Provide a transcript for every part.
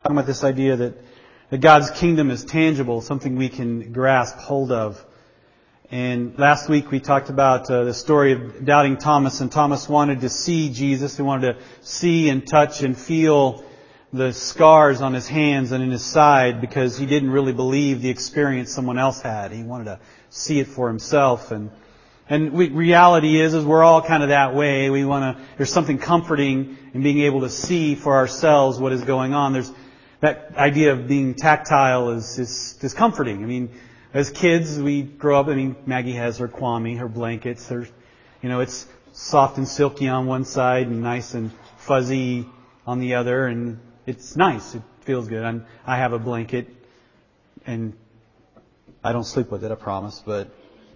talking about this idea that God's kingdom is tangible, something we can grasp hold of. And last week we talked about the story of doubting Thomas, and Thomas wanted to see Jesus. He wanted to see and touch and feel the scars on his hands and in his side because he didn't really believe the experience someone else had. He wanted to see it for himself. Reality is we're all kind of that way. There's something comforting in being able to see for ourselves what is going on. There's that idea of being tactile is comforting. I mean, as kids, we grow up, Maggie has her Kwame, her blankets. It's soft and silky on one side and nice and fuzzy on the other, and it's nice. It feels good. I have a blanket, and I don't sleep with it, I promise, but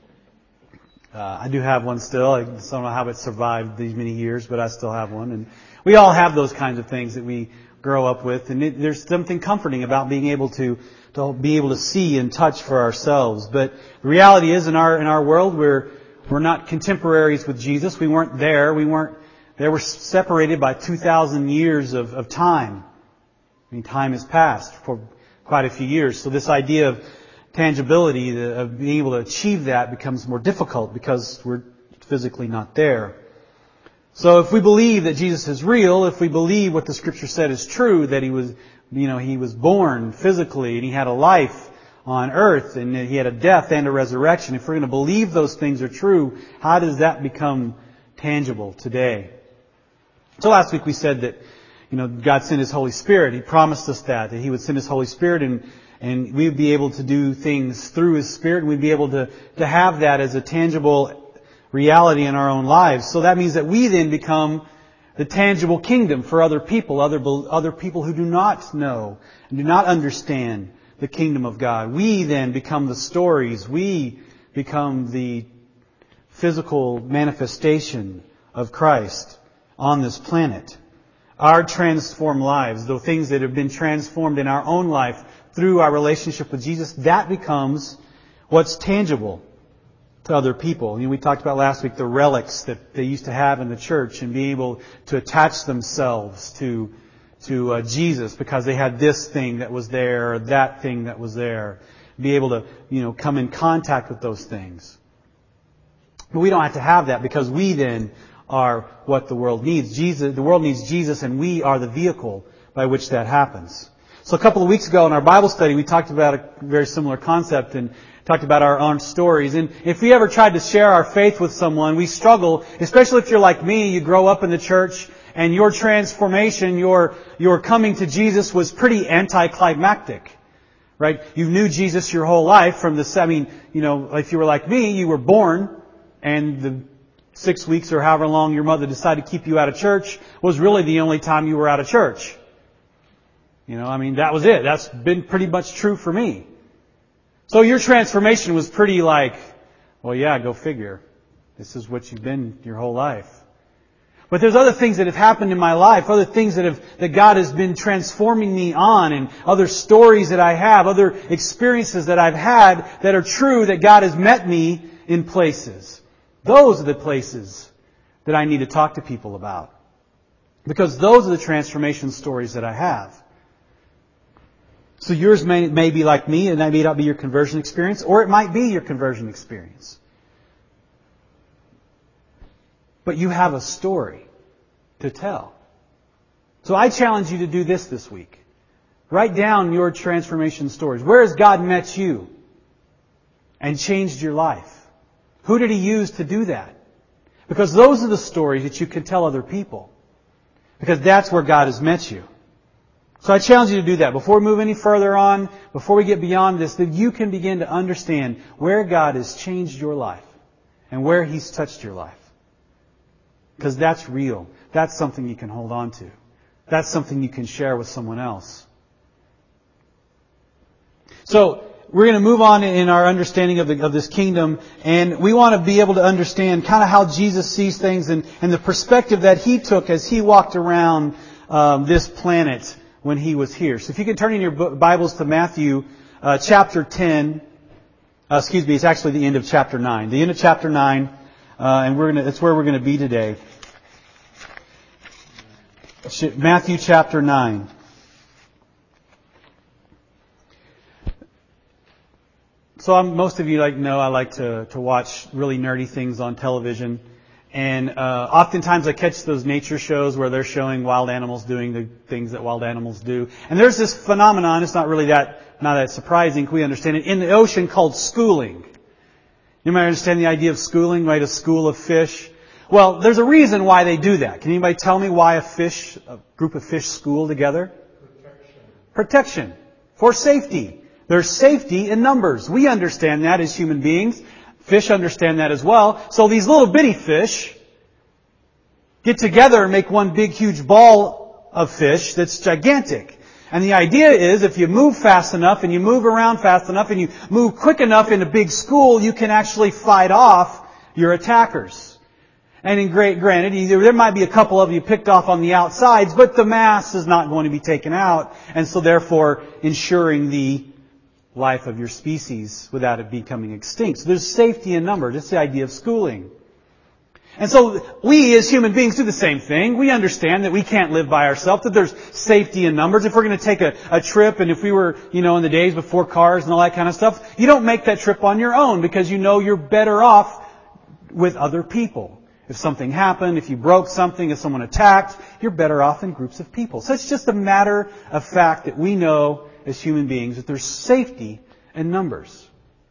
I do have one still. I don't know how it survived these many years, but I still have one. And we all have those kinds of things that we grow up with, and there's something comforting about being able to be able to see and touch for ourselves. But the reality is, in our world, we're not contemporaries with Jesus. We weren't there. They were separated by 2,000 years of time. Time has passed for quite a few years. So this idea of tangibility, of being able to achieve that, becomes more difficult because we're physically not there. So if we believe that Jesus is real, if we believe what the Scripture said is true, that He was born physically and He had a life on earth and He had a death and a resurrection, if we're going to believe those things are true, how does that become tangible today? So last week we said that, God sent His Holy Spirit. He promised us that He would send His Holy Spirit and we'd be able to do things through His Spirit, and we'd be able to have that as a tangible reality in our own lives. So that means that we then become the tangible kingdom for other people, other people who do not know and do not understand the kingdom of God. We then become the stories. We become the physical manifestation of Christ on this planet. Our transformed lives, the things that have been transformed in our own life through our relationship with Jesus, that becomes what's tangible to other people. We talked about last week the relics that they used to have in the church and being able to attach themselves to Jesus because they had this thing that was there or that thing that was there. Be able to, come in contact with those things. But we don't have to have that because we then are what the world needs. The world needs Jesus, and we are the vehicle by which that happens. So a couple of weeks ago in our Bible study, we talked about a very similar concept and talked about our own stories. And if we ever tried to share our faith with someone, we struggle, especially if you're like me, you grow up in the church and your transformation, your coming to Jesus was pretty anticlimactic. Right? You knew Jesus your whole life if you were like me, you were born and the 6 weeks or however long your mother decided to keep you out of church was really the only time you were out of church. That was it. That's been pretty much true for me. So your transformation was pretty go figure. This is what you've been your whole life. But there's other things that have happened in my life, other things that God has been transforming me on, and other stories that I have, other experiences that I've had that are true, that God has met me in places. Those are the places that I need to talk to people about. Because those are the transformation stories that I have. So yours may be like me, and that may not be your conversion experience, or it might be your conversion experience. But you have a story to tell. So I challenge you to do this week. Write down your transformation stories. Where has God met you and changed your life? Who did He use to do that? Because those are the stories that you can tell other people. Because that's where God has met you. So I challenge you to do that. Before we move any further on, before we get beyond this, that you can begin to understand where God has changed your life and where He's touched your life. Because that's real. That's something you can hold on to. That's something you can share with someone else. So we're going to move on in our understanding of this kingdom, and we want to be able to understand kind of how Jesus sees things and the perspective that He took as He walked around this planet when He was here. So if you can turn in your Bibles to Matthew chapter 10. It's actually the end of chapter 9. The end of chapter 9, and that's where we're going to be today. Matthew chapter 9. Most of you know I like to watch really nerdy things on television. And oftentimes I catch those nature shows where they're showing wild animals doing the things that wild animals do. And there's this phenomenon, it's not that surprising, we understand it, in the ocean called schooling. You might understand the idea of schooling, right? A school of fish. Well, there's a reason why they do that. Can anybody tell me why a group of fish school together? Protection. For safety. There's safety in numbers. We understand that as human beings. Fish understand that as well. So these little bitty fish get together and make one big huge ball of fish that's gigantic. And the idea is if you move fast enough and you move around fast enough and you move quick enough in a big school, you can actually fight off your attackers. And granted, there might be a couple of you picked off on the outsides, but the mass is not going to be taken out. And so therefore ensuring the life of your species without it becoming extinct. So there's safety in numbers. It's the idea of schooling. And so we as human beings do the same thing. We understand that we can't live by ourselves, that there's safety in numbers. If we're going to take a trip, and if we were, in the days before cars and all that kind of stuff, you don't make that trip on your own because you know you're better off with other people. If something happened, if you broke something, if someone attacked, you're better off in groups of people. So it's just a matter of fact that we know as human beings that there's safety in numbers.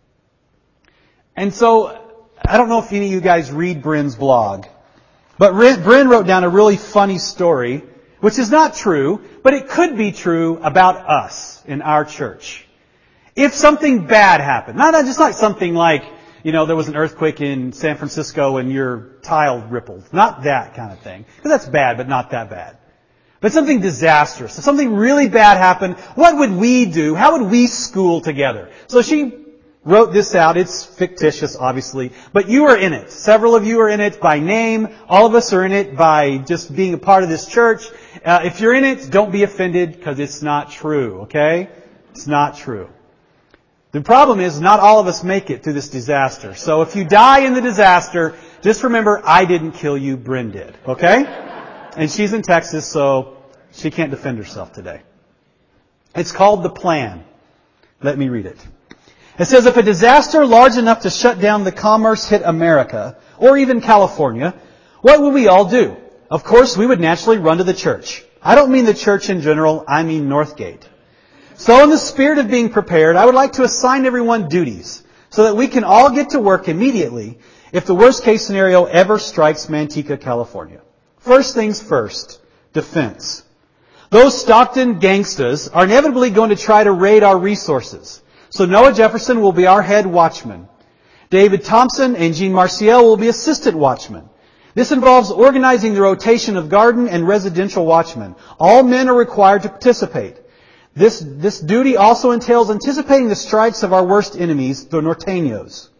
And so, I don't know if any of you guys read Bryn's blog, but Bryn wrote down a really funny story, which is not true, but it could be true about us in our church. If something bad happened, not just like something like, there was an earthquake in San Francisco and your tile rippled. Not that kind of thing. Because that's bad, but not that bad. But something disastrous. If something really bad happened, what would we do? How would we school together? So she wrote this out. It's fictitious, obviously. But you are in it. Several of you are in it by name. All of us are in it by just being a part of this church. If you're in it, don't be offended because it's not true, okay? It's not true. The problem is not all of us make it through this disaster. So if you die in the disaster, just remember, I didn't kill you, Bryn did, okay? And she's in Texas, so she can't defend herself today. It's called The Plan. Let me read it. It says, if a disaster large enough to shut down the commerce hit America, or even California, what would we all do? Of course, we would naturally run to the church. I don't mean the church in general, I mean Northgate. So in the spirit of being prepared, I would like to assign everyone duties so that we can all get to work immediately if the worst case scenario ever strikes Manteca, California. First things first, defense. Those Stockton gangstas are inevitably going to try to raid our resources. So Noah Jefferson will be our head watchman. David Thompson and Jean Marcial will be assistant watchmen. This involves organizing the rotation of garden and residential watchmen. All men are required to participate. This duty also entails anticipating the strikes of our worst enemies, the Norteños.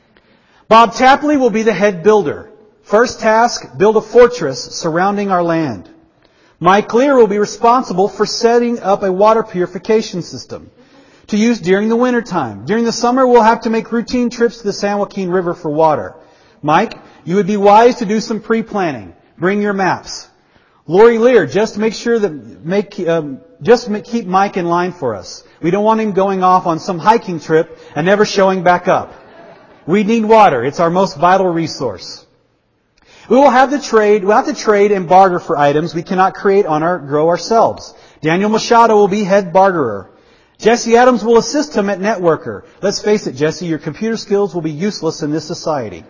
Bob Tapley will be the head builder. First task, build a fortress surrounding our land. Mike Lear will be responsible for setting up a water purification system to use during the wintertime. During the summer, we'll have to make routine trips to the San Joaquin River for water. Mike, you would be wise to do some pre-planning. Bring your maps. Lori Lear, just make sure that keep Mike in line for us. We don't want him going off on some hiking trip and never showing back up. We need water. It's our most vital resource. We'll have to trade and barter for items we cannot grow ourselves. Daniel Machado will be head barterer. Jesse Adams will assist him at networker. Let's face it, Jesse, your computer skills will be useless in this society.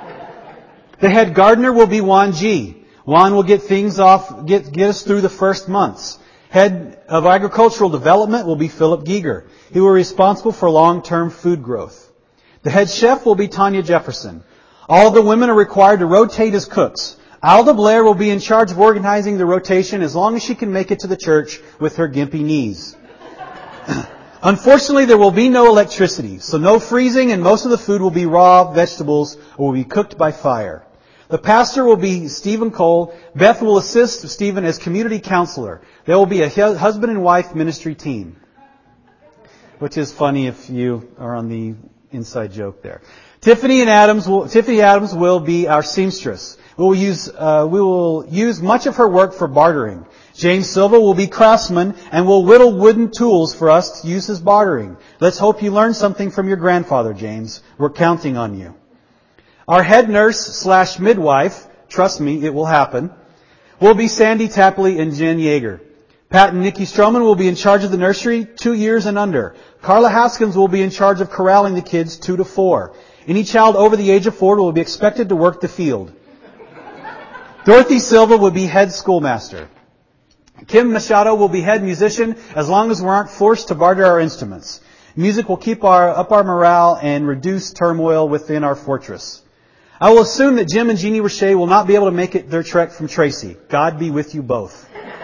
The head gardener will be Juan G. Juan will get us through the first months. Head of agricultural development will be Philip Giger. He will be responsible for long-term food growth. The head chef will be Tanya Jefferson. All the women are required to rotate as cooks. Alda Blair will be in charge of organizing the rotation as long as she can make it to the church with her gimpy knees. Unfortunately, there will be no electricity, so no freezing, and most of the food will be raw vegetables or will be cooked by fire. The pastor will be Stephen Cole. Beth will assist Stephen as community counselor. There will be a husband and wife ministry team, which is funny if you are on the inside joke there. Tiffany Adams will be our seamstress. We will use much of her work for bartering. James Silva will be craftsman and will whittle wooden tools for us to use as bartering. Let's hope you learned something from your grandfather, James. We're counting on you. Our head nurse / midwife, trust me, it will happen, will be Sandy Tapley and Jen Yeager. Pat and Nikki Stroman will be in charge of the nursery 2 years and under. Carla Haskins will be in charge of corralling the kids 2 to 4. Any child over the age of 4 will be expected to work the field. Dorothy Silva will be head schoolmaster. Kim Machado will be head musician as long as we aren't forced to barter our instruments. Music will keep up our morale and reduce turmoil within our fortress. I will assume that Jim and Jeannie Roche will not be able to make it their trek from Tracy. God be with you both.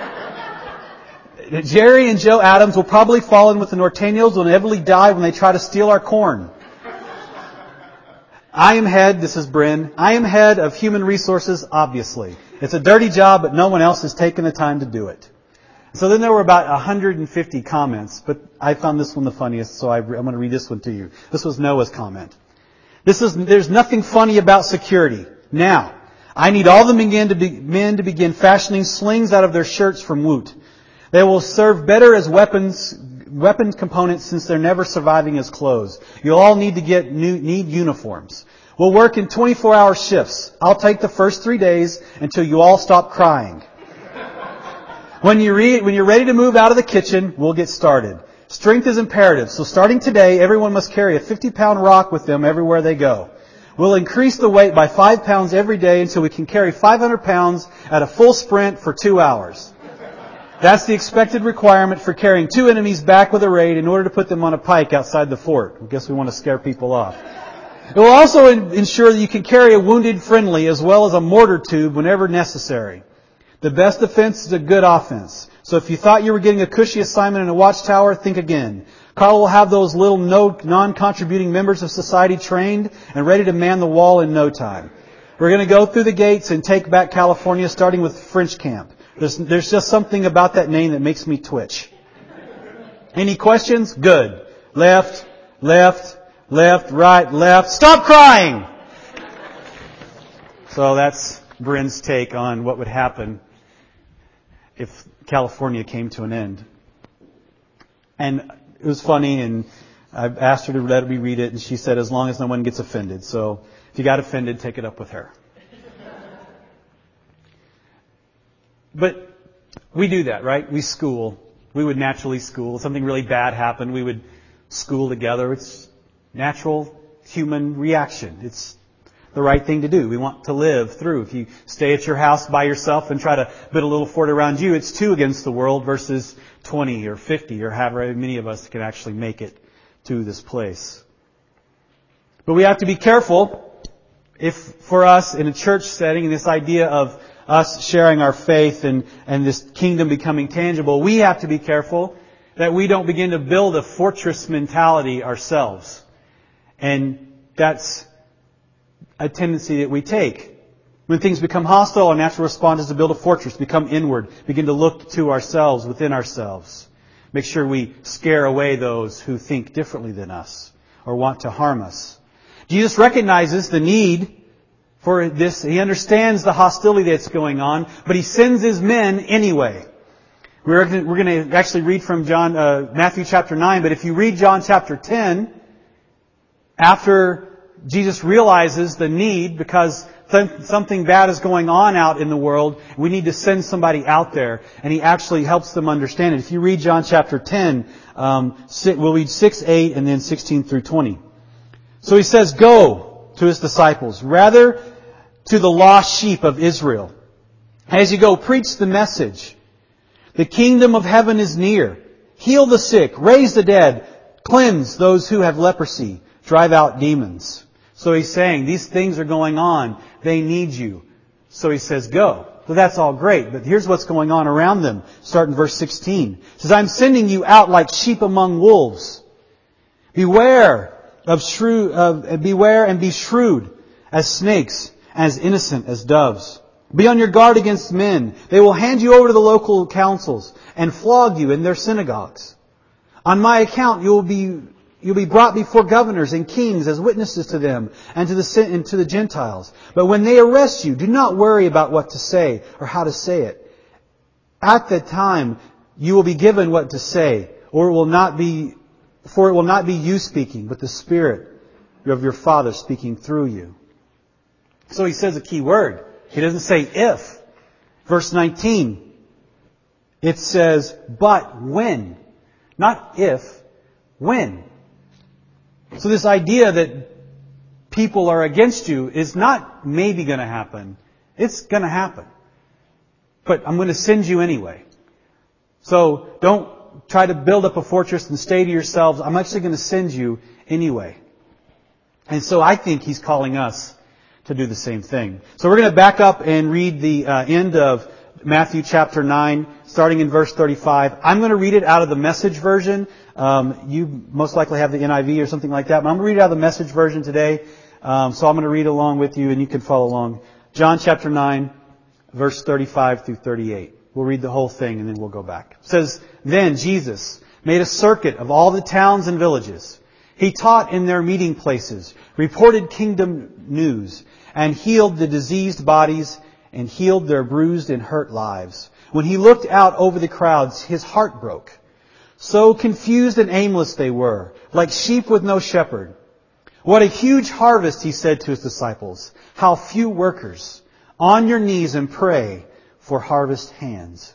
Jerry and Joe Adams will probably fall in with the Norteños and inevitably die when they try to steal our corn. This is Bryn, I am head of human resources, obviously. It's a dirty job, but no one else has taken the time to do it. So then there were about 150 comments, but I found this one the funniest, so I'm going to read this one to you. This was Noah's comment. There's nothing funny about security. Now, I need all the men to begin fashioning slings out of their shirts from Woot. They will serve better as weapon components since they're never surviving as clothes. You'll all need uniforms. We'll work in 24-hour shifts. I'll take the first 3 days until you all stop crying. When you're ready to move out of the kitchen, we'll get started. Strength is imperative, so starting today, everyone must carry a 50-pound rock with them everywhere they go. We'll increase the weight by 5 pounds every day until we can carry 500 pounds at a full sprint for 2 hours. That's the expected requirement for carrying 2 enemies back with a raid in order to put them on a pike outside the fort. I guess we want to scare people off. It will also ensure that you can carry a wounded friendly as well as a mortar tube whenever necessary. The best defense is a good offense. So if you thought you were getting a cushy assignment in a watchtower, think again. Carl will have those little non-contributing members of society trained and ready to man the wall in no time. We're going to go through the gates and take back California, starting with French Camp. There's just something about that name that makes me twitch. Any questions? Good. Left, right, left. Stop crying! So that's Bryn's take on what would happen if California came to an end. And it was funny, and I asked her to let me read it, and she said, as long as no one gets offended. So if you got offended, take it up with her. But we do that, right? We school. We would naturally school. If something really bad happened, we would school together. It's natural human reaction. It's the right thing to do. We want to live through. If you stay at your house by yourself and try to build a little fort around you, it's 2 against the world versus 20 or 50 or however many of us can actually make it to this place. But we have to be careful if for us in a church setting, this idea of us sharing our faith and this kingdom becoming tangible, we have to be careful that we don't begin to build a fortress mentality ourselves. And that's a tendency that we take. When things become hostile, our natural response is to build a fortress, become inward, begin to look to ourselves, within ourselves. Make sure we scare away those who think differently than us or want to harm us. Jesus recognizes the need for this. He understands the hostility that's going on, but He sends His men anyway. We're going to actually read from Matthew chapter 9, but if you read John chapter 10, after Jesus realizes the need because something bad is going on out in the world, we need to send somebody out there, and He actually helps them understand it. If you read John chapter 10, we'll read 6, 8, and then 16 through 20. So He says, "Go," to His disciples, "rather to the lost sheep of Israel. As you go, preach the message. The kingdom of heaven is near. Heal the sick, raise the dead, cleanse those who have leprosy, drive out demons." So He's saying, these things are going on. They need you. So He says, go. So that's all great. But here's what's going on around them. Start in verse 16. It says, "I'm sending you out like sheep among wolves. Beware and be shrewd as snakes, as innocent as doves. Be on your guard against men. They will hand you over to the local councils and flog you in their synagogues. On my account, you'll be brought before governors and kings as witnesses to them and to the Gentiles. But when they arrest you, do not worry about what to say or how to say it. At that time, you will be given what to say, for it will not be you speaking, but the Spirit of your Father speaking through you. So he says a key word. He doesn't say if. Verse 19, it says, but when. Not if, when. So this idea that people are against you is not maybe going to happen. It's going to happen. But I'm going to send you anyway. So don't try to build up a fortress and stay to yourselves. I'm actually going to send you anyway. And so I think He's calling us to do the same thing. So we're going to back up and read the end of Matthew chapter 9, starting in verse 35. I'm going to read it out of the Message version. You most likely have the NIV or something like that, but I'm going to read it out of the Message version today. So I'm going to read along with you and you can follow along. John chapter 9, verse 35 through 38. We'll read the whole thing and then we'll go back. It says, then Jesus made a circuit of all the towns and villages. He taught in their meeting places, reported kingdom news, and healed the diseased bodies and healed their bruised and hurt lives. When He looked out over the crowds, His heart broke. So confused and aimless they were, like sheep with no shepherd. What a huge harvest, He said to His disciples. How few workers. On your knees and pray for harvest hands.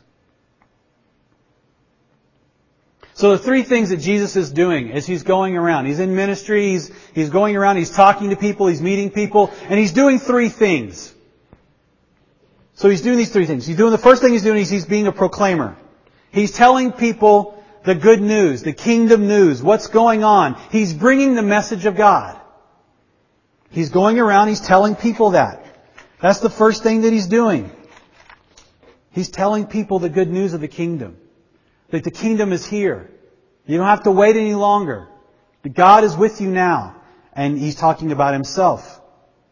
So the three things that Jesus is doing as He's going around. He's in ministry, He's going around, He's talking to people, He's meeting people, and He's doing three things. So He's doing these three things. The first thing He's doing is He's being a proclaimer. He's telling people the good news, the kingdom news, what's going on. He's bringing the message of God. He's going around, He's telling people that. That's the first thing that He's doing. He's telling people the good news of the kingdom. That the kingdom is here. You don't have to wait any longer. That God is with you now. And He's talking about Himself.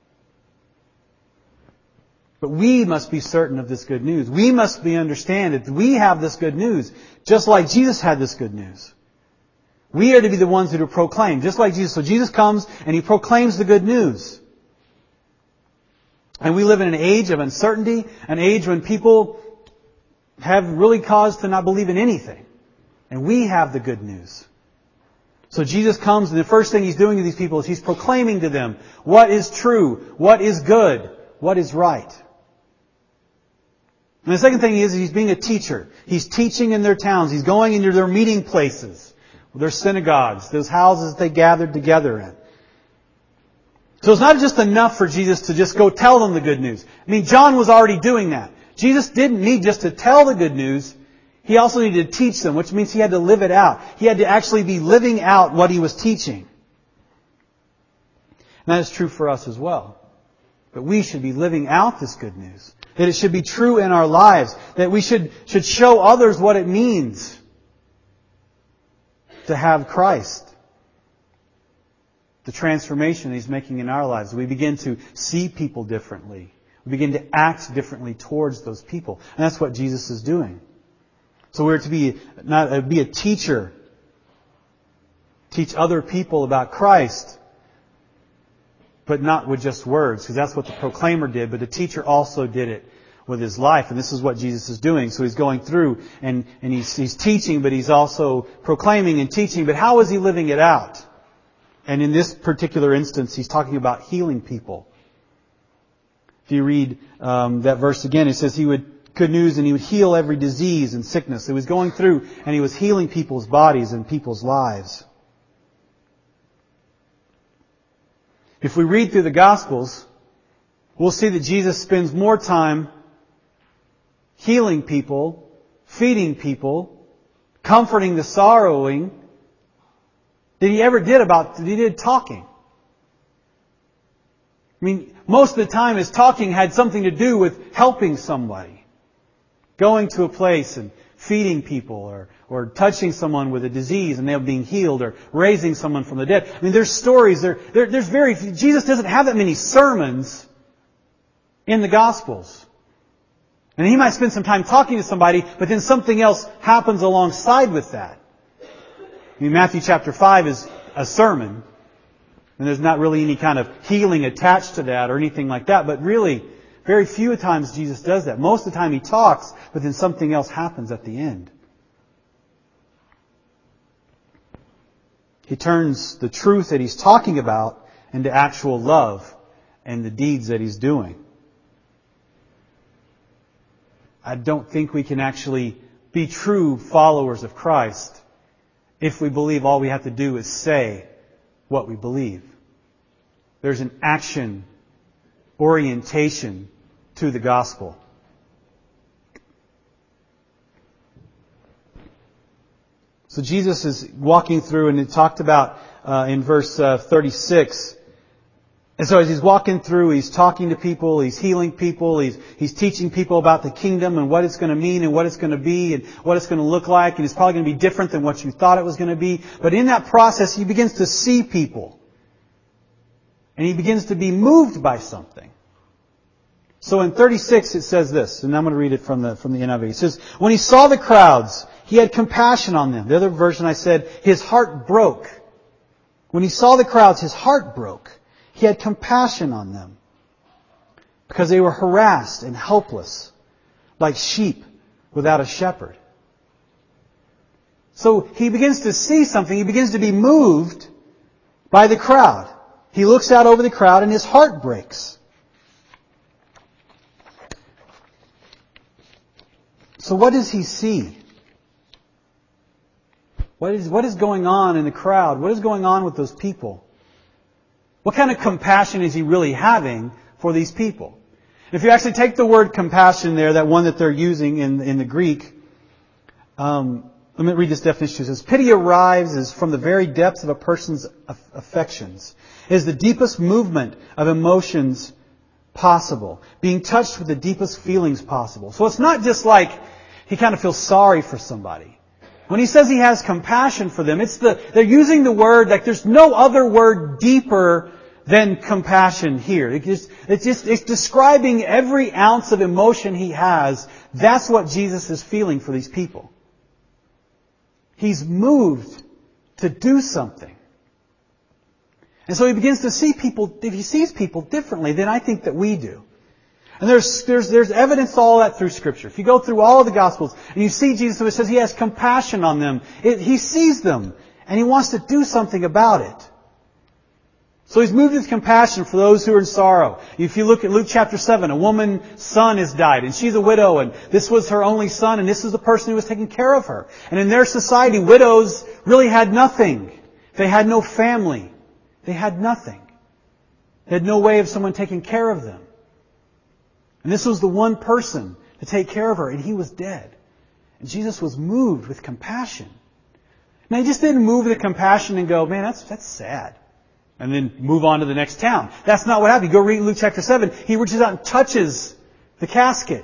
But we must be certain of this good news. We must understand that we have this good news, just like Jesus had this good news. We are to be the ones that are proclaimed, just like Jesus. So Jesus comes and He proclaims the good news. And we live in an age of uncertainty, an age when people have really cause to not believe in anything. And we have the good news. So Jesus comes and the first thing He's doing to these people is He's proclaiming to them what is true, what is good, what is right. And the second thing is He's being a teacher. He's teaching in their towns. He's going into their meeting places, their synagogues, those houses they gathered together in. So it's not just enough for Jesus to just go tell them the good news. I mean, John was already doing that. Jesus didn't need just to tell the good news. He also needed to teach them, which means He had to live it out. He had to actually be living out what He was teaching. And that is true for us as well. But we should be living out this good news. That it should be true in our lives. That we should show others what it means to have Christ. The transformation that He's making in our lives. We begin to see people differently. We begin to act differently towards those people. And that's what Jesus is doing. So we're to be a teacher. Teach other people about Christ. But not with just words. Because that's what the proclaimer did. But the teacher also did it with his life. And this is what Jesus is doing. So He's going through and he's teaching, but He's also proclaiming and teaching. But how is He living it out? And in this particular instance, He's talking about healing people. If you read that verse again, it says good news, and He would heal every disease and sickness. He was going through and He was healing people's bodies and people's lives. If we read through the Gospels, we'll see that Jesus spends more time healing people, feeding people, comforting the sorrowing, than He ever did talking. I mean, most of the time His talking had something to do with helping somebody. Going to a place and feeding people or touching someone with a disease and they're being healed or raising someone from the dead. I mean, there's stories. Jesus doesn't have that many sermons in the Gospels. And He might spend some time talking to somebody, but then something else happens alongside with that. I mean, Matthew chapter 5 is a sermon. And there's not really any kind of healing attached to that or anything like that. But really, Very few times Jesus does that. Most of the time He talks, but then something else happens at the end. He turns the truth that He's talking about into actual love and the deeds that He's doing. I don't think we can actually be true followers of Christ if we believe all we have to do is say what we believe. There's an action orientation to the gospel. So Jesus is walking through, and it talked about in verse 36. And so as He's walking through, He's talking to people, He's healing people, He's teaching people about the kingdom and what it's going to mean and what it's going to be and what it's going to look like. And it's probably going to be different than what you thought it was going to be. But in that process, He begins to see people. And He begins to be moved by something. So in 36 it says this, and I'm going to read it from the NIV. It says, when He saw the crowds, He had compassion on them. The other version I said, His heart broke. When He saw the crowds, His heart broke. He had compassion on them because they were harassed and helpless, like sheep without a shepherd. So He begins to see something. He begins to be moved by the crowd. He looks out over the crowd and His heart breaks. So what does He see? What is going on in the crowd? What is going on with those people? What kind of compassion is He really having for these people? If you actually take the word compassion there, that one that they're using in the Greek, let me read this definition. It says, pity arrives as from the very depths of a person's affections. It is the deepest movement of emotions possible. Being touched with the deepest feelings possible. So it's not just like He kind of feels sorry for somebody. When He says He has compassion for them, they're using the word like there's no other word deeper than compassion here. It's describing every ounce of emotion He has. That's what Jesus is feeling for these people. He's moved to do something. And so He begins to see people, if He sees people differently than I think that we do. And there's evidence to all that through Scripture. If you go through all of the Gospels and you see Jesus, it says He has compassion on them. He sees them and He wants to do something about it. So He's moved with compassion for those who are in sorrow. If you look at Luke chapter 7, a woman's son has died and she's a widow and this was her only son and this is the person who was taking care of her. And in their society, widows really had nothing. They had no family. They had nothing. They had no way of someone taking care of them. And this was the one person to take care of her, and he was dead. And Jesus was moved with compassion. Now, He just didn't move with compassion and go, man, that's sad. And then move on to the next town. That's not what happened. You go read Luke chapter 7. He reaches out and touches the casket.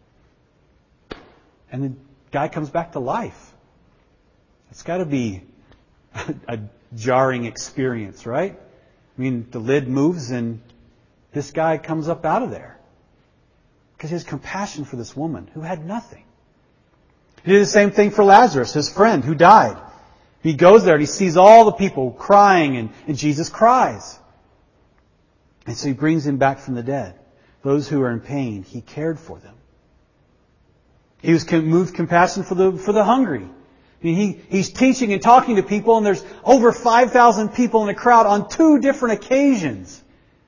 And the guy comes back to life. It's got to be a jarring experience, right? I mean, the lid moves and this guy comes up out of there. Because He has compassion for this woman who had nothing. He did the same thing for Lazarus, his friend, who died. He goes there and He sees all the people crying and Jesus cries. And so He brings him back from the dead. Those who are in pain, He cared for them. He was moved compassion for the hungry. I mean, He's teaching and talking to people and there's over 5,000 people in the crowd on 2 different occasions.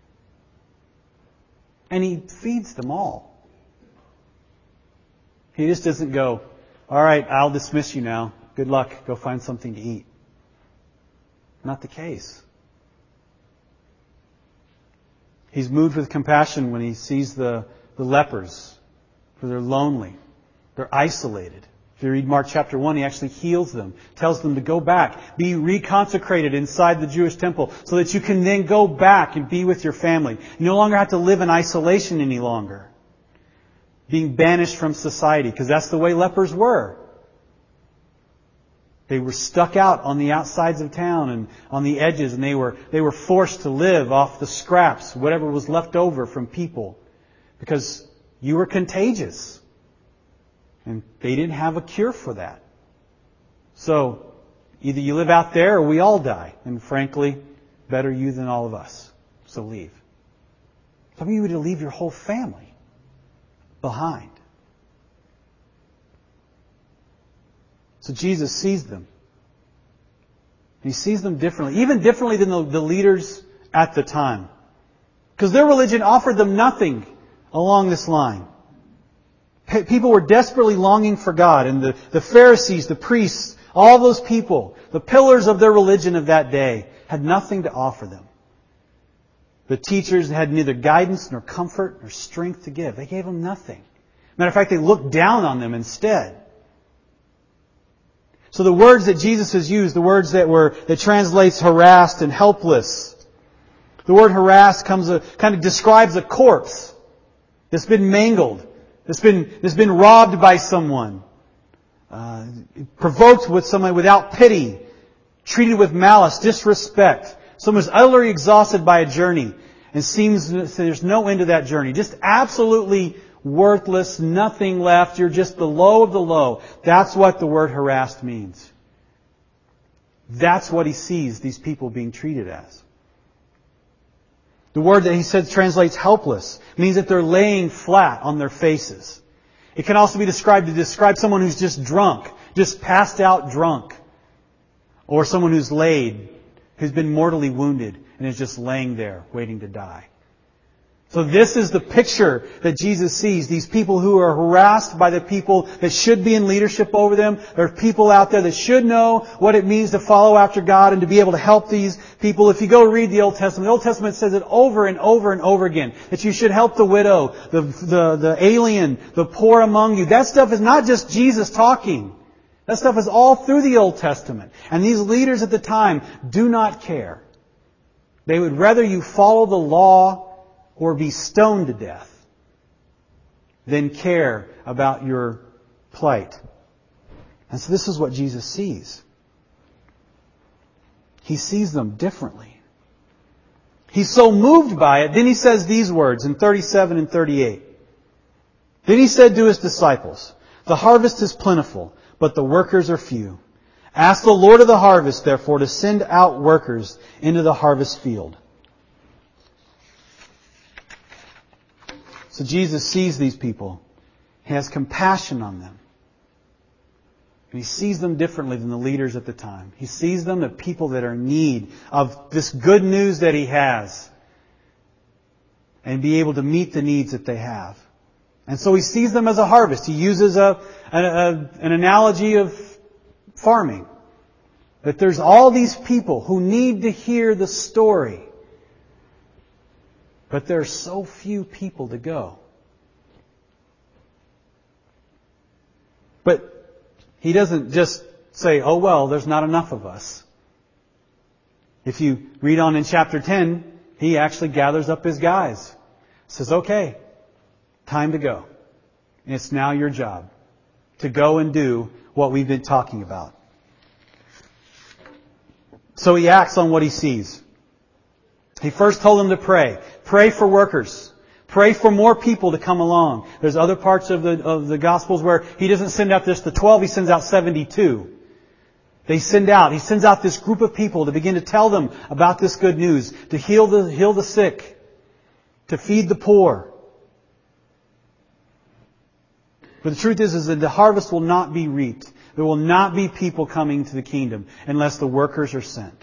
And He feeds them all. He just doesn't go, all right, I'll dismiss you now. Good luck. Go find something to eat. Not the case. He's moved with compassion when He sees the lepers, for they're lonely. They're isolated. If you read Mark chapter 1, He actually heals them, tells them to go back, be reconsecrated inside the Jewish temple so that you can then go back and be with your family. You no longer have to live in isolation any longer. Being banished from society, because that's the way lepers were. They were stuck out on the outsides of town and on the edges, and they were forced to live off the scraps, whatever was left over from people, because you were contagious. And they didn't have a cure for that. So, either you live out there or we all die. And frankly, better you than all of us. So leave. Some of you would leave your whole family. behind. So Jesus sees them. He sees them differently, even differently than the leaders at the time. Because their religion offered them nothing along this line. People were desperately longing for God, and the Pharisees, the priests, all those people, the pillars of their religion of that day, had nothing to offer them. The teachers had neither guidance nor comfort nor strength to give. They gave them nothing. Matter of fact, they looked down on them instead. So the words that Jesus has used, the words that translates harassed and helpless. The word harassed kind of describes a corpse that's been mangled, that's been robbed by someone, provoked with someone without pity, treated with malice, disrespect. Someone's utterly exhausted by a journey and seems there's no end to that journey. Just absolutely worthless, nothing left. You're just the low of the low. That's what the word harassed means. That's what he sees these people being treated as. The word that he said translates helpless means that they're laying flat on their faces. It can also be described to describe someone who's just drunk, just passed out drunk. Or someone who's been mortally wounded and is just laying there waiting to die. So this is the picture that Jesus sees. These people who are harassed by the people that should be in leadership over them. There are people out there that should know what it means to follow after God and to be able to help these people. If you go read the Old Testament says it over and over and over again. That you should help the widow, the alien, the poor among you. That stuff is not just Jesus talking. That stuff is all through the Old Testament. And these leaders at the time do not care. They would rather you follow the law or be stoned to death than care about your plight. And so this is what Jesus sees. He sees them differently. He's so moved by it. Then he says these words in 37 and 38. Then he said to his disciples, "The harvest is plentiful, but the workers are few. Ask the Lord of the harvest, therefore, to send out workers into the harvest field." So Jesus sees these people. He has compassion on them. And He sees them differently than the leaders at the time. He sees them as people that are in need of this good news that He has. And be able to meet the needs that they have. And so He sees them as a harvest. He uses an analogy of farming. That there's all these people who need to hear the story. But there are so few people to go. But He doesn't just say, "Oh well, there's not enough of us." If you read on in chapter 10, He actually gathers up His guys. Says, "Okay, time to go. And it's now your job to go and do what we've been talking about." So He acts on what He sees. He first told them to pray. Pray for workers. Pray for more people to come along. There's other parts of the Gospels where He doesn't send out just the 12, He sends out 72. He sends out this group of people to begin to tell them about this good news, to heal the sick, to feed the poor. But the truth is that the harvest will not be reaped. There will not be people coming to the kingdom unless the workers are sent.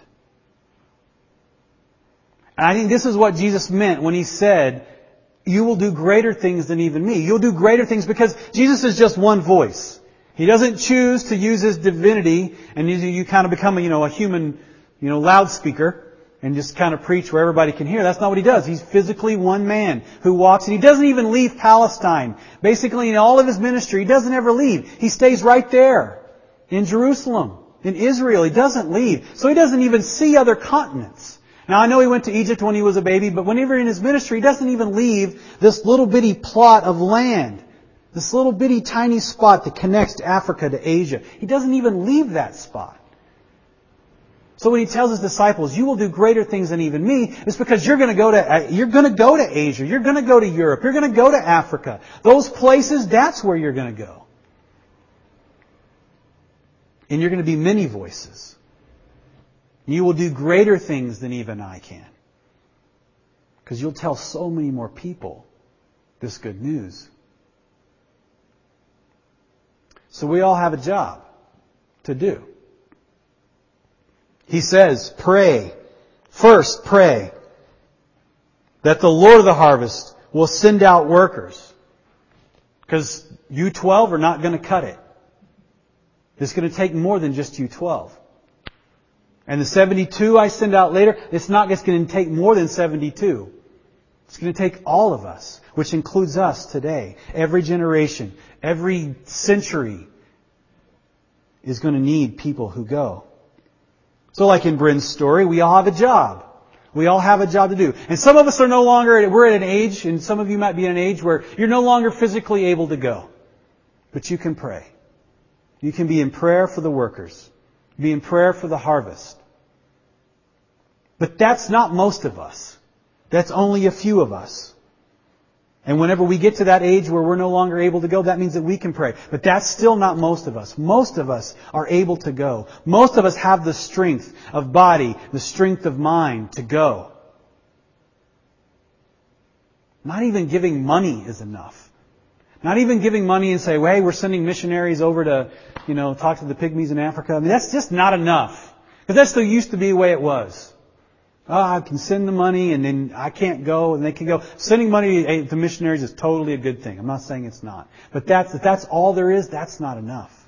And I think this is what Jesus meant when He said, "You will do greater things than even me." You'll do greater things because Jesus is just one voice. He doesn't choose to use His divinity and you kind of become a human, loudspeaker and just kind of preach where everybody can hear. That's not what He does. He's physically one man who walks, and He doesn't even leave Palestine. Basically, in all of His ministry, He doesn't ever leave. He stays right there in Jerusalem, in Israel. He doesn't leave. So He doesn't even see other continents. Now, I know He went to Egypt when He was a baby, but whenever in His ministry, He doesn't even leave this little bitty plot of land. This little bitty tiny spot that connects Africa to Asia. He doesn't even leave that spot. So when He tells His disciples, "You will do greater things than even me," it's because you're going to go to Asia. You're going to go to Europe. You're going to go to Africa. Those places, that's where you're going to go. And you're going to be many voices. You will do greater things than even I can. Because you'll tell so many more people this good news. So we all have a job to do. He says, pray. First, pray that the Lord of the harvest will send out workers. Because you 12 are not going to cut it. It's going to take more than just you 12. And the 72 I send out later, it's not just going to take more than 72. It's going to take all of us, which includes us today. Every generation, every century is going to need people who go. So like in Bryn's story, we all have a job. We all have a job to do. And some of us are no longer, we're at an age, and some of you might be at an age where you're no longer physically able to go. But you can pray. You can be in prayer for the workers. Be in prayer for the harvest. But that's not most of us. That's only a few of us. And whenever we get to that age where we're no longer able to go, that means that we can pray. But that's still not most of us. Most of us are able to go. Most of us have the strength of body, the strength of mind to go. Not even giving money is enough. Not even giving money and say, well, hey, we're sending missionaries over to, talk to the pygmies in Africa. I mean, that's just not enough. Because that still used to be the way it was. Oh, I can send the money and then I can't go and they can go. Sending money to missionaries is totally a good thing. I'm not saying it's not. But if that's all there is, that's not enough.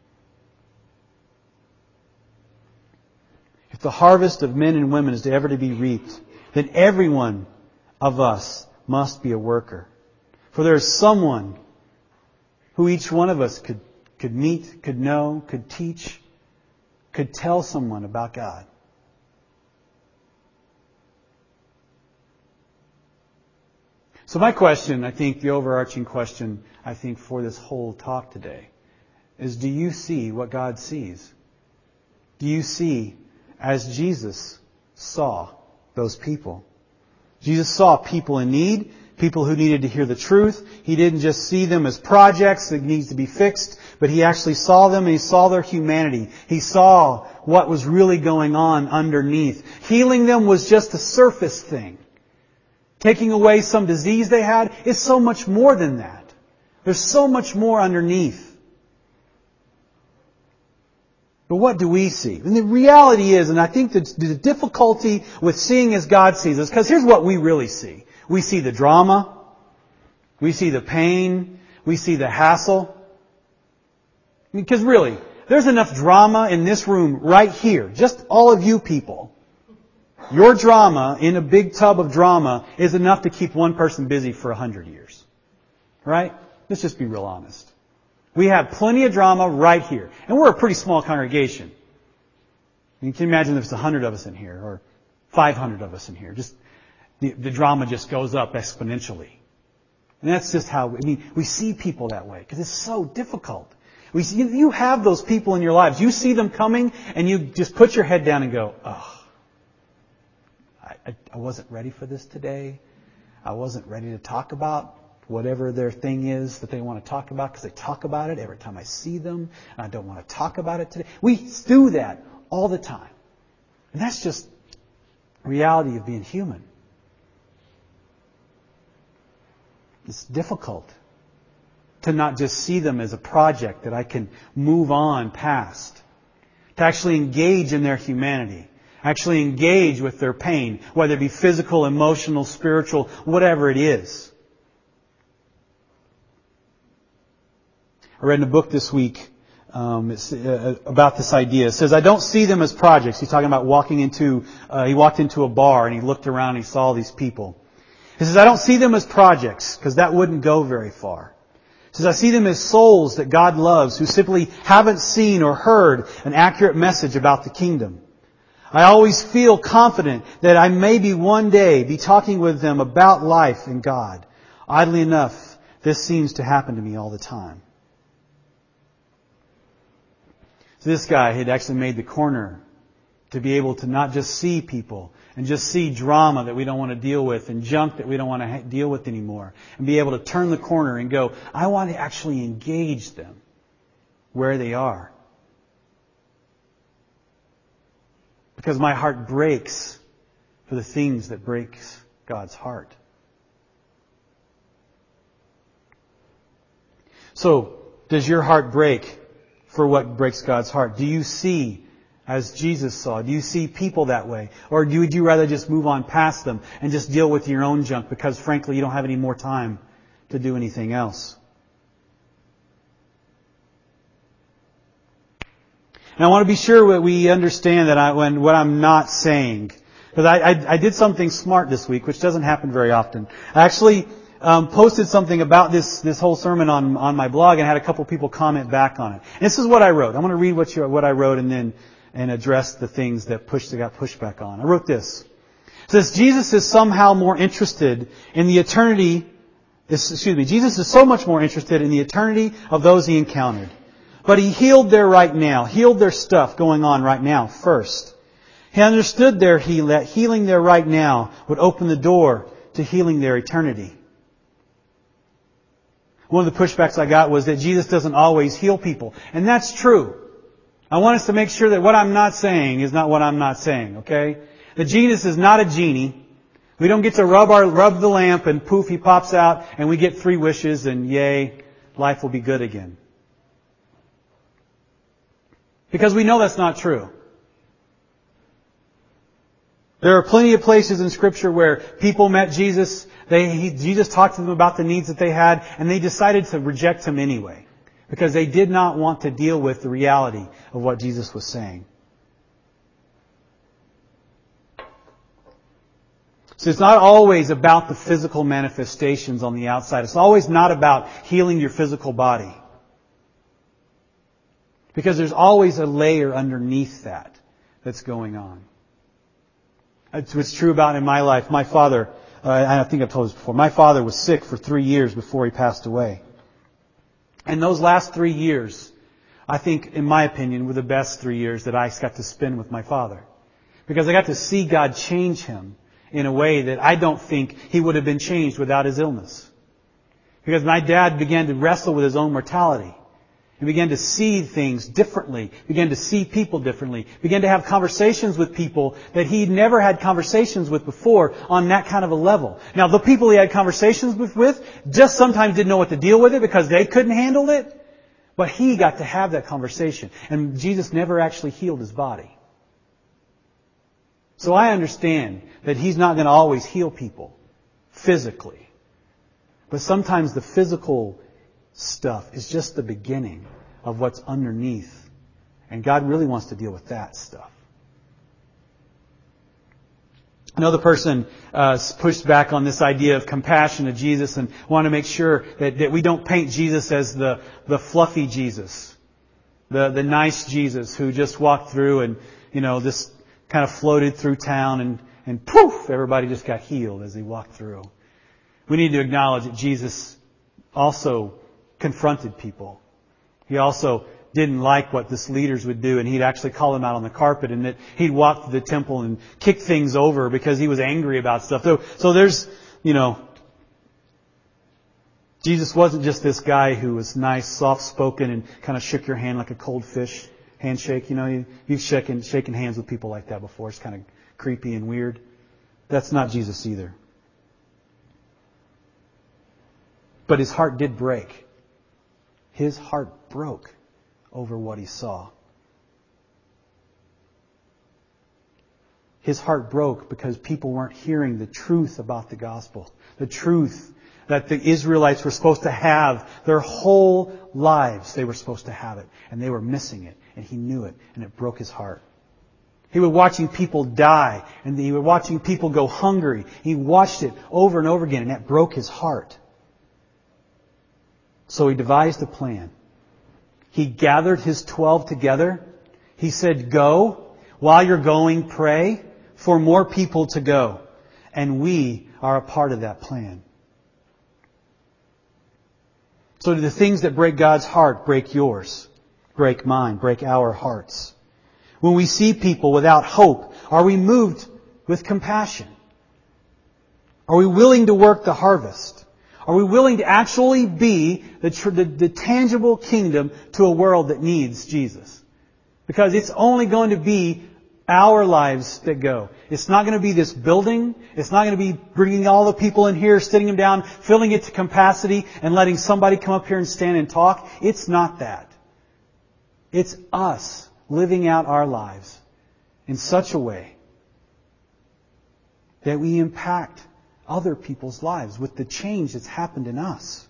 If the harvest of men and women is ever to be reaped, then every one of us must be a worker. For there is someone who each one of us could meet, could know, could teach, could tell someone about God. So my question, I think, the overarching question, I think, for this whole talk today is, do you see what God sees? Do you see as Jesus saw those people? Jesus saw people in need, people who needed to hear the truth. He didn't just see them as projects that needs to be fixed, but He actually saw them and He saw their humanity. He saw what was really going on underneath. Healing them was just a surface thing. Taking away some disease they had is so much more than that. There's so much more underneath. But what do we see? And the reality is, and I think the difficulty with seeing as God sees us, because here's what we really see. We see the drama. We see the pain. We see the hassle. Because really, there's enough drama in this room right here. Just all of you people. Your drama in a big tub of drama is enough to keep one person busy for 100 years. Right? Let's just be real honest. We have plenty of drama right here. And we're a pretty small congregation. You can imagine if there's 100 of us in here or 500 of us in here. Just the drama just goes up exponentially. And that's just how, we see people that way because it's so difficult. You have those people in your lives. You see them coming and you just put your head down and go, oh, I wasn't ready for this today. I wasn't ready to talk about whatever their thing is that they want to talk about because they talk about it every time I see them. And I don't want to talk about it today. We do that all the time. And that's just reality of being human. It's difficult to not just see them as a project that I can move on past. To actually engage in their humanity. Actually engage with their pain, whether it be physical, emotional, spiritual, whatever it is. I read in a book this week about this idea. It says, I don't see them as projects. He's talking about he walked into a bar and he looked around and he saw these people. He says, I don't see them as projects because that wouldn't go very far. He says, I see them as souls that God loves who simply haven't seen or heard an accurate message about the kingdom. I always feel confident that I may one day be talking with them about life and God. Oddly enough, this seems to happen to me all the time. So this guy had actually made the corner to be able to not just see people and just see drama that we don't want to deal with and junk that we don't want to deal with anymore. And be able to turn the corner and go, I want to actually engage them where they are. Because my heart breaks for the things that breaks God's heart. So, Does your heart break for what breaks God's heart? Do you see as Jesus saw? Do you see people that way? Or would you rather just move on past them and just deal with your own junk because frankly you don't have any more time to do anything else? And I want to be sure that we understand that what I'm not saying. Because I did something smart this week, which doesn't happen very often. I actually posted something about this whole sermon on my blog and had a couple people comment back on it. And this is what I wrote. I'm going to read what I wrote and address the things that got pushback on. I wrote this. It says, Jesus is somehow more interested in the eternity, Jesus is so much more interested in the eternity of those He encountered. But He healed their stuff going on right now first. He understood that healing their right now would open the door to healing their eternity. One of the pushbacks I got was that Jesus doesn't always heal people. And that's true. I want us to make sure that what I'm not saying is not what I'm not saying, okay? That Jesus is not a genie. We don't get to rub the lamp and poof, He pops out and we get 3 wishes and yay, life will be good again. Because we know that's not true. There are plenty of places in Scripture where people met Jesus, Jesus talked to them about the needs that they had, and they decided to reject Him anyway. Because they did not want to deal with the reality of what Jesus was saying. So it's not always about the physical manifestations on the outside. It's always not about healing your physical body. Because there's always a layer underneath that's going on. It's what's true about in my life. My father, I think I've told this before, my father was sick for 3 years before he passed away. And those last 3 years, I think, in my opinion, were the best 3 years that I got to spend with my father. Because I got to see God change him in a way that I don't think he would have been changed without his illness. Because my dad began to wrestle with his own mortality. He began to see things differently, began to see people differently, began to have conversations with people that he'd never had conversations with before on that kind of a level. Now, the people he had conversations with just sometimes didn't know what to deal with it because they couldn't handle it. But he got to have that conversation. And Jesus never actually healed his body. So I understand that He's not going to always heal people physically. But sometimes the physical stuff is just the beginning of what's underneath. And God really wants to deal with that stuff. Another person pushed back on this idea of compassion to Jesus and want to make sure that we don't paint Jesus as the fluffy Jesus. The nice Jesus who just walked through and, just kind of floated through town and poof, everybody just got healed as He walked through. We need to acknowledge that Jesus also confronted people. He also didn't like what the leaders would do, and He'd actually call them out on the carpet, and that He'd walk to the temple and kick things over because He was angry about stuff. So there's, Jesus wasn't just this guy who was nice, soft-spoken, and kind of shook your hand like a cold fish handshake. You've shaken hands with people like that before. It's kind of creepy and weird. That's not Jesus either. But His heart did break. His heart broke over what He saw. His heart broke because people weren't hearing the truth about the gospel. The truth that the Israelites were supposed to have their whole lives. They were supposed to have it. And they were missing it. And He knew it. And it broke His heart. He was watching people die. And He was watching people go hungry. He watched it over and over again. And that broke His heart. So He devised a plan. He gathered His 12 together. He said, go. While you're going, pray for more people to go. And we are a part of that plan. So do the things that break God's heart break yours, break mine, break our hearts? When we see people without hope, are we moved with compassion? Are we willing to work the harvest? Are we willing to actually be the tangible kingdom to a world that needs Jesus? Because it's only going to be our lives that go. It's not going to be this building. It's not going to be bringing all the people in here, sitting them down, filling it to capacity, and letting somebody come up here and stand and talk. It's not that. It's us living out our lives in such a way that we impact other people's lives with the change that's happened in us.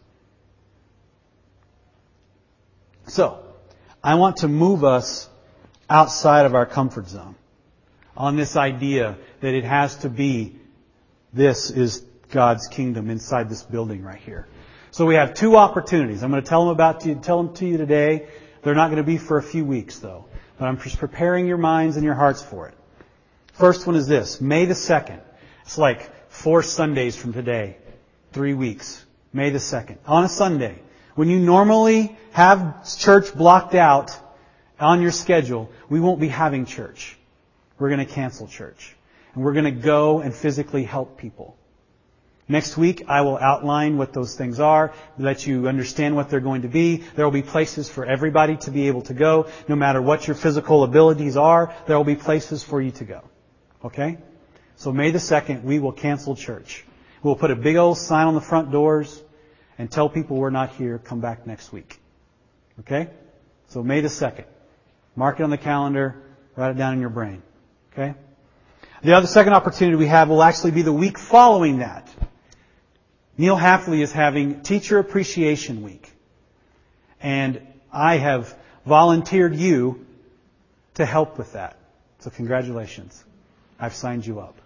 So, I want to move us outside of our comfort zone on this idea that it has to be, this is God's kingdom inside this building right here. So we have two opportunities. I'm going to tell them to you today. They're not going to be for a few weeks though. But I'm just preparing your minds and your hearts for it. First one is this, May the 2nd. It's like 4 Sundays from today. 3 weeks. May the 2nd. On a Sunday. When you normally have church blocked out on your schedule, we won't be having church. We're going to cancel church. And we're going to go and physically help people. Next week, I will outline what those things are, let you understand what they're going to be. There will be places for everybody to be able to go. No matter what your physical abilities are, there will be places for you to go. Okay? So May the 2nd, we will cancel church. We'll put a big old sign on the front doors and tell people we're not here, come back next week. Okay? So May the 2nd. Mark it on the calendar, write it down in your brain. Okay? The other second opportunity we have will actually be the week following that. Neil Hafley is having Teacher Appreciation Week. And I have volunteered you to help with that. So congratulations. I've signed you up.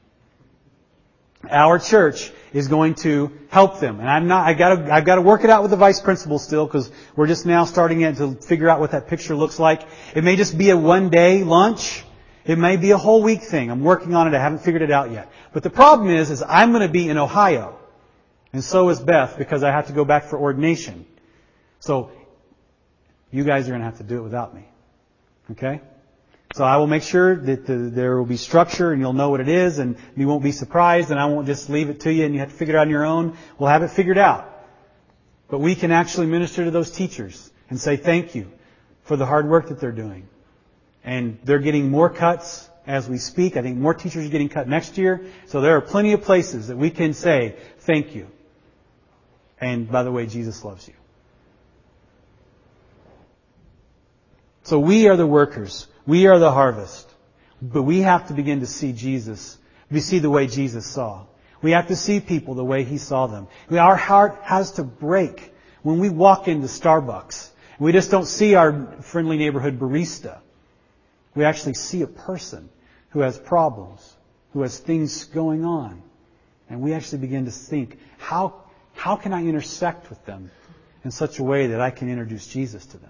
Our church is going to help them. And I've got to work it out with the vice principal still, because we're just now starting to figure out what that picture looks like. It may just be a 1-day lunch. It may be a whole week thing. I'm working on it. I haven't figured it out yet. But the problem is I'm going to be in Ohio. And so is Beth, because I have to go back for ordination. So you guys are going to have to do it without me. Okay? So I will make sure that there will be structure and you'll know what it is and you won't be surprised, and I won't just leave it to you and you have to figure it out on your own. We'll have it figured out. But we can actually minister to those teachers and say thank you for the hard work that they're doing. And they're getting more cuts as we speak. I think more teachers are getting cut next year. So there are plenty of places that we can say thank you. And by the way, Jesus loves you. So we are the workers. We are the harvest. But we have to begin to see Jesus. We see the way Jesus saw. We have to see people the way He saw them. Our heart has to break when we walk into Starbucks. We just don't see our friendly neighborhood barista. We actually see a person who has problems, who has things going on. And we actually begin to think, how can I intersect with them in such a way that I can introduce Jesus to them?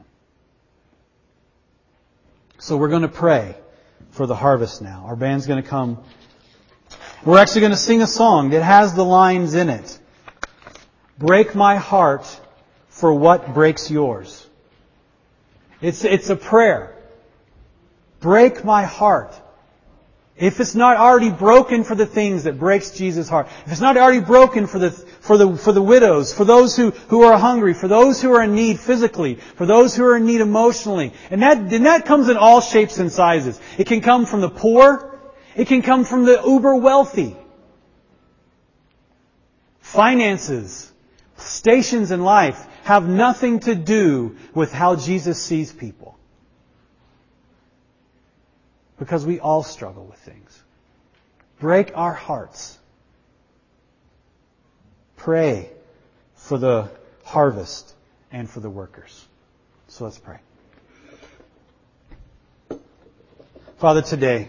So we're going to pray for the harvest now. Our band's going to come. We're actually going to sing a song that has the lines in it. Break my heart for what breaks yours. It's a prayer. Break my heart. If it's not already broken for the things that breaks Jesus' heart, if it's not already broken for the widows, for those who are hungry, for those who are in need physically, for those who are in need emotionally, and that comes in all shapes and sizes. It can come from the poor. It can come from the uber wealthy. Finances, stations in life have nothing to do with how Jesus sees people. Because we all struggle with things. Break our hearts. Pray for the harvest and for the workers. So let's pray. Father, today,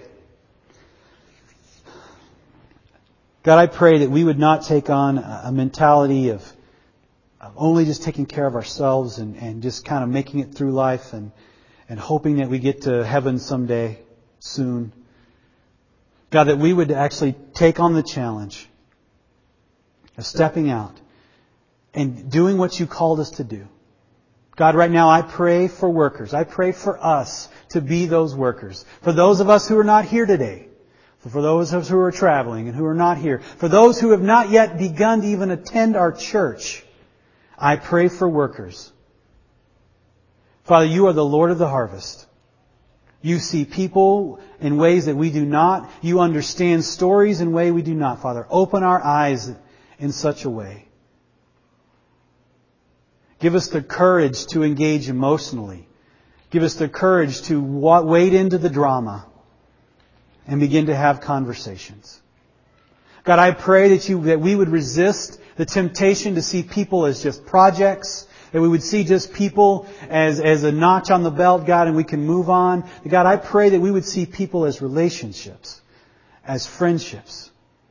God, I pray that we would not take on a mentality of only just taking care of ourselves and just kind of making it through life and hoping that we get to heaven someday. Soon. God, that we would actually take on the challenge of stepping out and doing what You called us to do. God, right now I pray for workers. I pray for us to be those workers. For those of us who are not here today. For those of us who are traveling and who are not here. For those who have not yet begun to even attend our church. I pray for workers. Father, You are the Lord of the harvest. You see people in ways that we do not. You understand stories in ways we do not, Father. Open our eyes in such a way. Give us the courage to engage emotionally. Give us the courage to wade into the drama and begin to have conversations. God, I pray that we would resist the temptation to see people as just projects, that we would see just people as a notch on the belt, God, and we can move on. God, I pray that we would see people as relationships, as friendships.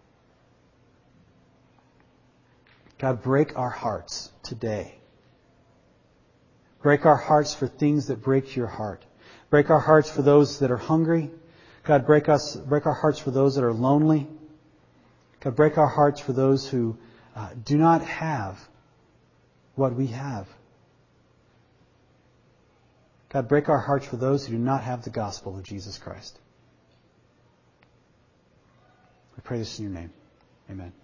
God, break our hearts today. Break our hearts for things that break your heart. Break our hearts for those that are hungry. God, break our hearts for those that are lonely. God, break our hearts for those who do not have what we have. God, break our hearts for those who do not have the gospel of Jesus Christ. I pray this in your name. Amen.